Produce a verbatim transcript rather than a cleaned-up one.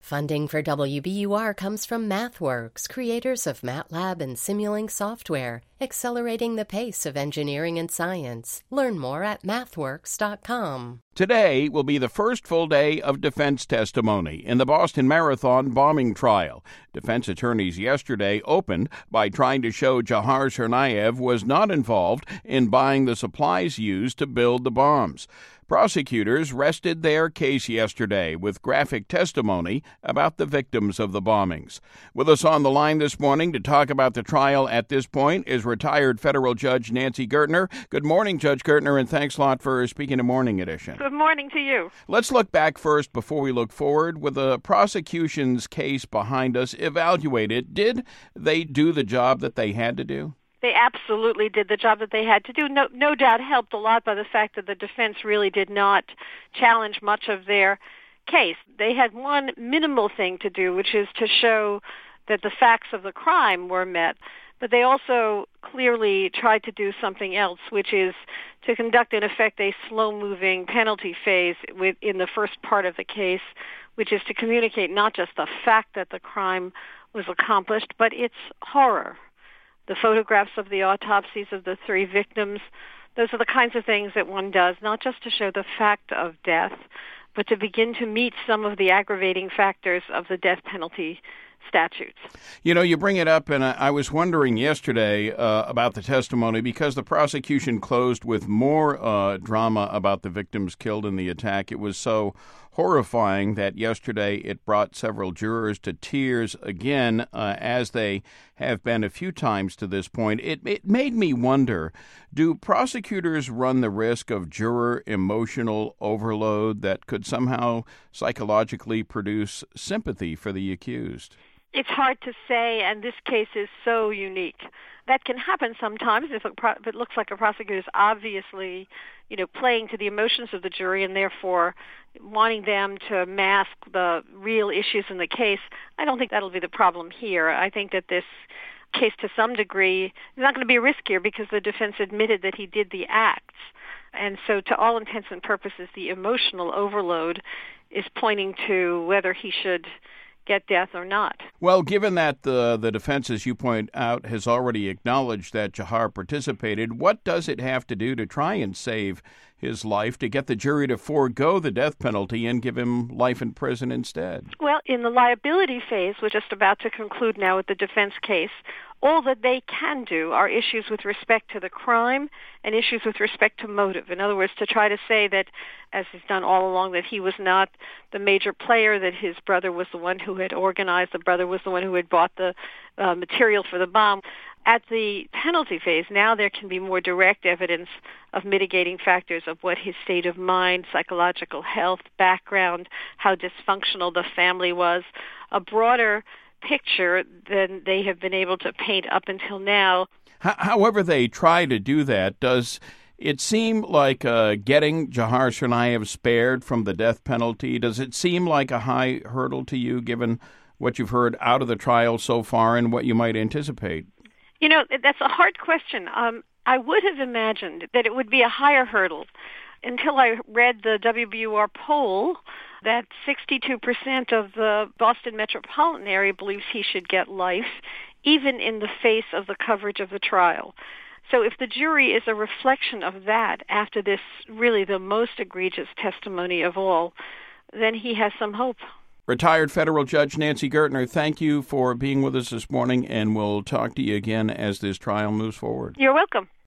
Funding for W B U R comes from MathWorks, creators of MATLAB and Simulink software, accelerating the pace of engineering and science. Learn more at mathworks dot com. Today will be the first full day of defense testimony in the Boston Marathon bombing trial. Defense attorneys yesterday opened by trying to show Dzhokhar Tsarnaev was not involved in buying the supplies used to build the bombs. Prosecutors rested their case yesterday with graphic testimony about the victims of the bombings. With us on the line this morning to talk about the trial at this point is retired federal judge Nancy Gertner. Good morning, Judge Gertner, and thanks a lot for speaking to Morning Edition. Good morning to you. Let's look back first before we look forward. With the prosecution's case behind us evaluated, did they do the job that they had to do? They absolutely did the job that they had to do. No, no doubt helped a lot by the fact that the defense really did not challenge much of their case. They had one minimal thing to do, which is to show that the facts of the crime were met. But they also clearly tried to do something else, which is to conduct, in effect, a slow-moving penalty phase in the first part of the case, which is to communicate not just the fact that the crime was accomplished, but its horror. The photographs of the autopsies of the three victims, those are the kinds of things that one does, not just to show the fact of death, but to begin to meet some of the aggravating factors of the death penalty statutes. You know, you bring it up, and I was wondering yesterday uh, about the testimony because the prosecution closed with more uh, drama about the victims killed in the attack. It was so horrifying that yesterday it brought several jurors to tears again, uh, as they have been a few times to this point. It, it made me wonder, do prosecutors run the risk of juror emotional overload that could somehow psychologically produce sympathy for the accused? It's hard to say, and this case is so unique. That can happen sometimes if, a pro- if it looks like a prosecutor is obviously, you know, playing to the emotions of the jury and therefore wanting them to mask the real issues in the case. I don't think that'll be the problem here. I think that this case, to some degree, is not going to be riskier because the defense admitted that he did the acts. And so to all intents and purposes, the emotional overload is pointing to whether he should get death or not. Well, given that the the defense, as you point out, has already acknowledged that Dzhokhar participated, what does it have to do to try and save his life to get the jury to forego the death penalty and give him life in prison instead? Well, in the liability phase, we're just about to conclude now with the defense case. All that they can do are issues with respect to the crime and issues with respect to motive. In other words, to try to say that, as he's done all along, that he was not the major player, that his brother was the one who had organized, the brother was the one who had bought the uh, material for the bomb. At the penalty phase, now there can be more direct evidence of mitigating factors of what his state of mind, psychological health, background, how dysfunctional the family was, a broader picture than they have been able to paint up until now. However they try to do that, does it seem like uh, getting Dzhokhar Tsarnaev spared from the death penalty, does it seem like a high hurdle to you given what you've heard out of the trial so far and what you might anticipate? You know, that's a hard question. Um, I would have imagined that it would be a higher hurdle until I read the W B U R poll that sixty-two percent of the Boston metropolitan area believes he should get life, even in the face of the coverage of the trial. So if the jury is a reflection of that after this really the most egregious testimony of all, then he has some hope. Retired federal judge Nancy Gertner, thank you for being with us this morning, and we'll talk to you again as this trial moves forward. You're welcome.